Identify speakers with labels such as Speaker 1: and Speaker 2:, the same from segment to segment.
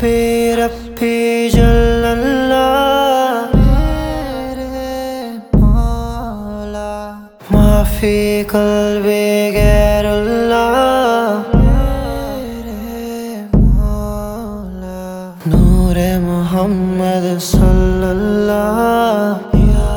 Speaker 1: حسبی ربی جل اللہ میرے مولا، ما فی قلبی غیر اللہ میرے مولا، نور محمد صلی اللہ یا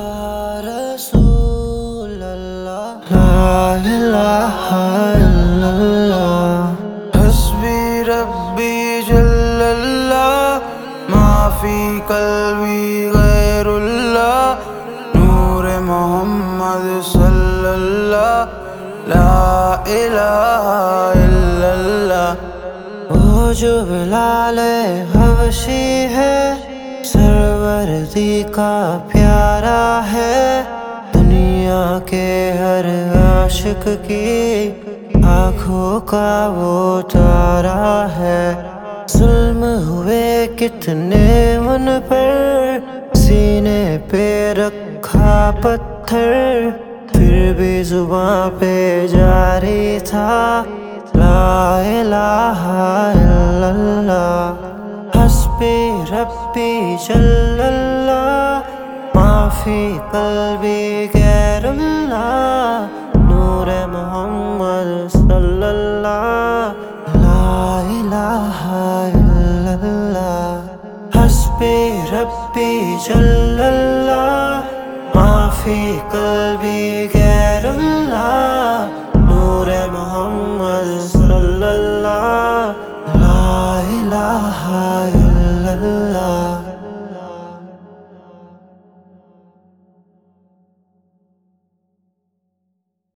Speaker 1: رسول اللہ، لا الہ الا اللہ، حسبی ربی جل اللہ، ما فی قلبی غیر اللہ، نور محمد صلی اللہ، لا الہ الا اللہ۔ وہ جو بلال حبشی ہے، سروردی کا پیارا ہے، دنیا کے ہر عاشق کی آنکھوں کا وہ تارا ہے۔ ظلم ہوئے کتنے ان پر، سینے پہ رکھا پتھر، پھر بھی زباں پہ جاری تھا لا الہ الا اللہ، حسبی ربی جل اللہ، ما فی قلبی غیر اللہ، نور محمد صلی اللہ، لا الہ الا اللہ، حسبی ربی جل اللہ، ما فی قلبی غیر اللہ۔